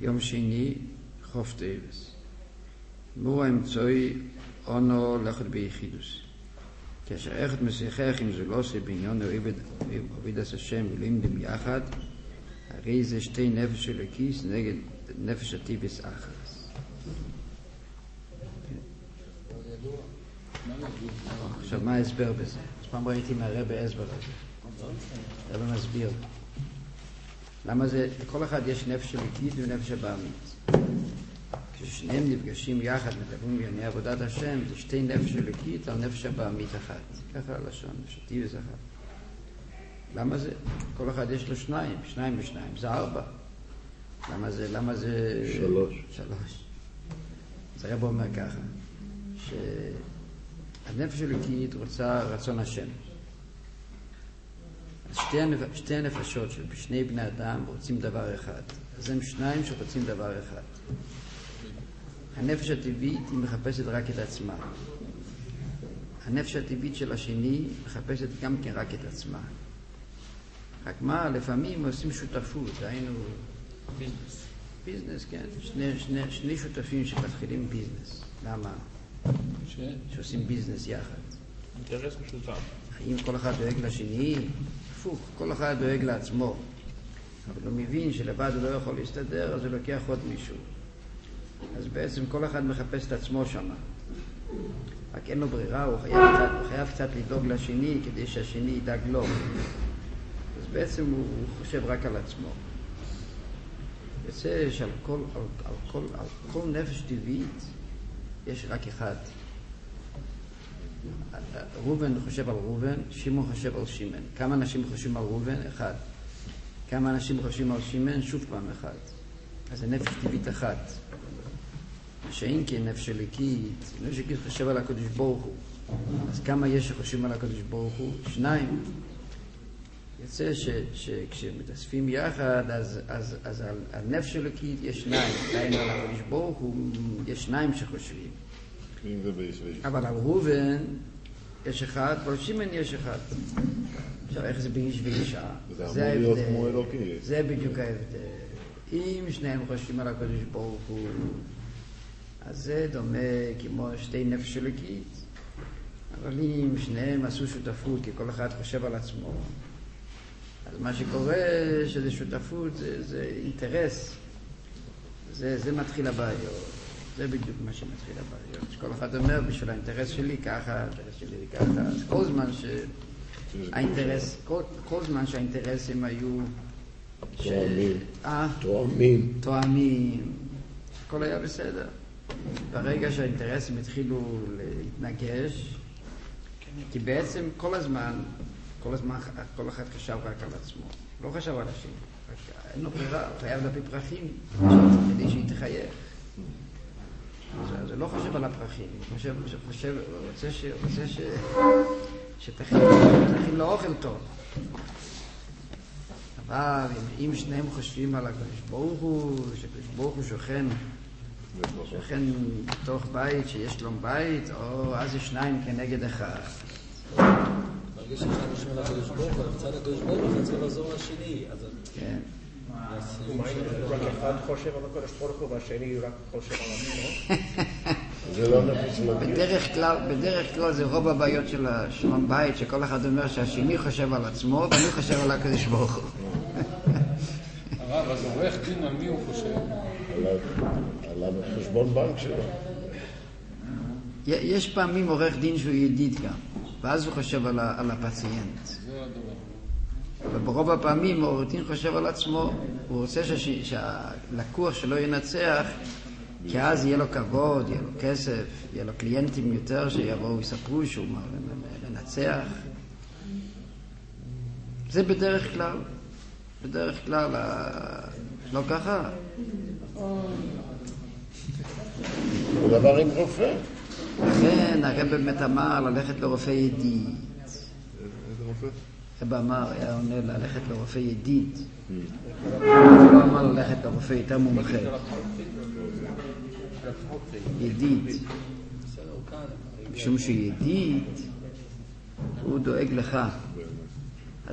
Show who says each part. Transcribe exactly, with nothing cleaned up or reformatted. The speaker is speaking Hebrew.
Speaker 1: יום שני, חוף טייבס. מור האמצעי אונו לכת ביחידוס. כאשר אחד משיחך עם זולוסי בעניון עובד עש השם ולימדים יחד, הרי זה שתי נפש של הכיס נגד נפש הטיבס אחרס. עכשיו מה ההסבר בזה? אז פעם ראיתי מהרבא הסבר הזה. הרבא מסביר. למה זה, לכל אחד יש נפש אלוקית ונפש הבעמית. כששניהם נפגשים יחד, מדברים בענייני עבודת השם, זה שתי נפש אלוקית על נפש הבעמית אחת. ככה הלשון, נפש הטיבס אחת. למה זה? כל אחד יש לו שניים, שניים ושניים, זה ארבע. למה זה, למה זה...
Speaker 2: שלוש.
Speaker 1: שלוש. אז הרב אומר ככה, שהנפש אלוקית רוצה רצון השם. אז שתי, הנפ... שתי הנפשות של שני בני אדם רוצים דבר אחד. אז הם שניים שרוצים דבר אחד. הנפש הטבעית היא מחפשת רק את עצמה. הנפש הטבעית של השני מחפשת גם כן רק את עצמה. רק מה, לפעמים עושים שותפות, היינו...
Speaker 3: ביזנס.
Speaker 1: ביזנס, כן. שני, שני, שני שותפים שמתחילים ביזנס. למה?
Speaker 3: ש...
Speaker 1: שעושים ביזנס יחד.
Speaker 3: אינטרס משותף.
Speaker 1: האם כל אחד דואג לשני? הפוך, כל אחד דואג לעצמו. אבל הוא מבין שלבד הוא לא יכול להסתדר, אז הוא לוקח עוד מישהו. אז בעצם כל אחד מחפש את עצמו שם. רק אין לו ברירה, הוא חייב קצת, הוא חייב קצת לדאוג לשני כדי שהשני ידאג לו. אז בעצם הוא חושב רק על עצמו. יוצא שעל כל, על, על כל, על כל נפש טבעית יש רק אחד. רובן חושב על רובן, שמעון חושב על שמעון. כמה אנשים חושבים על רובן? אחד. כמה אנשים חושבים על שמעון? שוב פעם אחד. אז זה נפש טבעית אחת. שאין כן נפש אלוקית, נפש אלוקית חושב על הקדוש ברוך הוא. אז כמה יש שחושבים על הקדוש ברוך הוא? שניים. יוצא שכשמתאספים יחד, אז, אז, אז על, על נפש אלוקית יש שניים. דהיינו על הקדוש ברוך הוא יש שניים שחושבים. אבל על ראובן יש אחד, ועל שמעון יש אחד. עכשיו איך זה באיש ואישה? זה ההבדל. זה בדיוק ההבדל. אם שניהם חושבים על הקדוש ברוך הוא, אז זה דומה כמו שתי נפש אלוקית. אבל אם שניהם עשו שותפות, כי כל אחד חושב על עצמו, אז מה שקורה שזה שותפות, זה, זה אינטרס. זה, זה מתחיל הבעיות. זה בדיוק מה שמתחיל הבעיות. שכל אחד אומר, בשביל האינטרס שלי ככה, האינטרס שלי ככה. אז כל זמן שהאינטרס, כל, כל זמן שהאינטרסים היו...
Speaker 2: תואמים.
Speaker 1: אה?
Speaker 2: תואמים.
Speaker 1: תואמים. הכל היה בסדר. ברגע שהאינטרסים התחילו להתנגש, כי בעצם כל הזמן, כל הזמן, כל אחד חשב רק על עצמו. לא חשב על השני. אין לו ברירה, הוא חייב להביא פרחים כדי שהיא תחייך. זה לא חושב על הפרחים, הוא חושב, חושב, רוצה ש... רוצה ש... שתכין לו אוכל טוב. אבל אם שניהם חושבים על הקדוש ברוך הוא, שקדוש ברוך הוא שוכן, שוכן בתוך בית, שיש לו בית, או אז יש שניים כנגד אחד.
Speaker 4: מרגיש שאתה נשמע על הקדוש ברוך הוא, אבל מצד הקדוש ברוך הוא צריך לעזור לשני.
Speaker 1: כן.
Speaker 5: רק אחד חושב על הקדוש ברוך הוא והשני רק חושב על עצמו.
Speaker 2: זה לא נפש מגיע.
Speaker 1: בדרך כלל, בדרך כלל זה רוב הבעיות של השלום בית, שכל אחד אומר שהשני חושב על עצמו ואני חושב על הקדוש ברוך הוא.
Speaker 3: הרב, אז עורך דין על מי הוא חושב?
Speaker 2: עליו חשבון בנק שלו.
Speaker 1: יש פעמים עורך דין שהוא ידיד גם, ואז הוא חושב על, על הפציינט.
Speaker 3: זה הדבר.
Speaker 1: אבל ברוב הפעמים עורך דין חושב על עצמו, הוא רוצה ש... שהלקוח שלו ינצח, כי אז יהיה לו כבוד, יהיה לו כסף, יהיה לו קליינטים יותר שיבואו ויספרו שהוא מנצח. זה בדרך כלל, בדרך כלל, לא ככה.
Speaker 2: הוא דבר עם רופא.
Speaker 1: לכן הרב באמת אמר ללכת לרופא ידיד.
Speaker 2: איזה רופא?
Speaker 1: הרב אמר, היה עונה ללכת לרופא ידיד. הוא לא אמר ללכת לרופא יותר מומחה. ידיד. משום שידיד הוא דואג לך.